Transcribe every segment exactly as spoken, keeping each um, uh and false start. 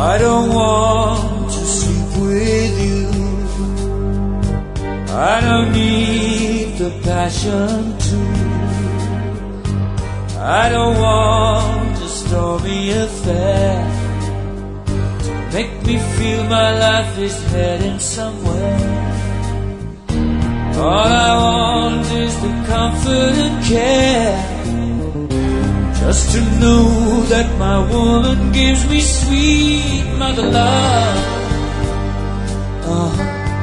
I don't want to sleep with you. I don't need the passion to. I don't want a stormy affair to make me feel my life is heading somewhere. All I want is the comfort and care, just to know that my woman gives me sweet mother love. uh.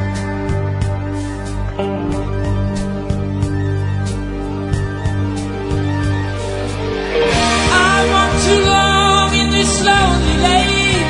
I want too long in this lonely lane.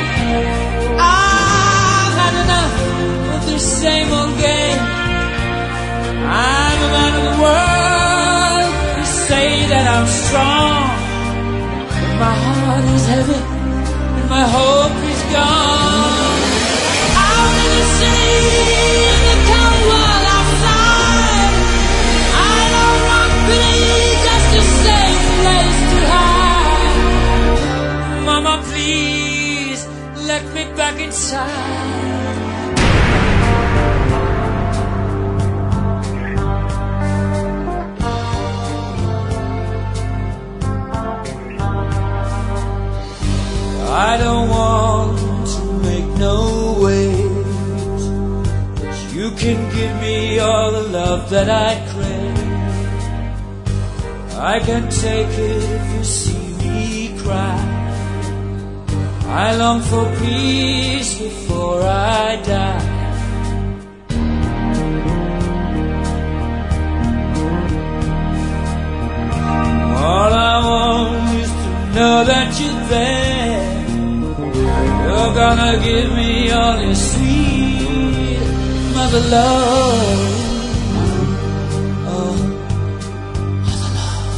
I've had enough of this same old game. I'm a man of the world. You say that I'm strong, but my heart is heavy and my hope is gone. Out in the sea, in the cold world outside, I don't want pity, just a safe place to hide. Mama, please let me back inside. I don't want to make no waves, but you can give me all the love that I crave. I can take it if you see me cry. I long for peace before I die. All I want is to know that you're there. You're gonna give me all your sweet mother love. Oh, mother love.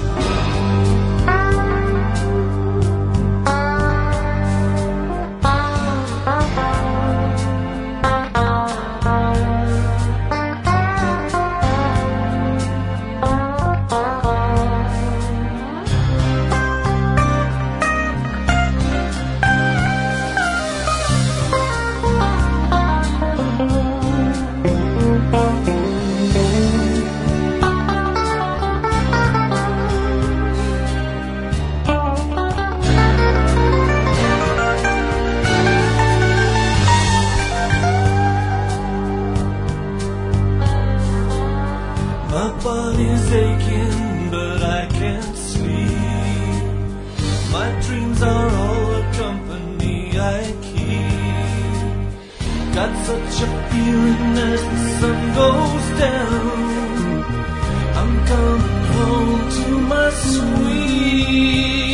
My body's aching, but I can't sleep. My dreams are all the company I keep. Got such a feeling as the sun goes down, I'm coming home to my sweet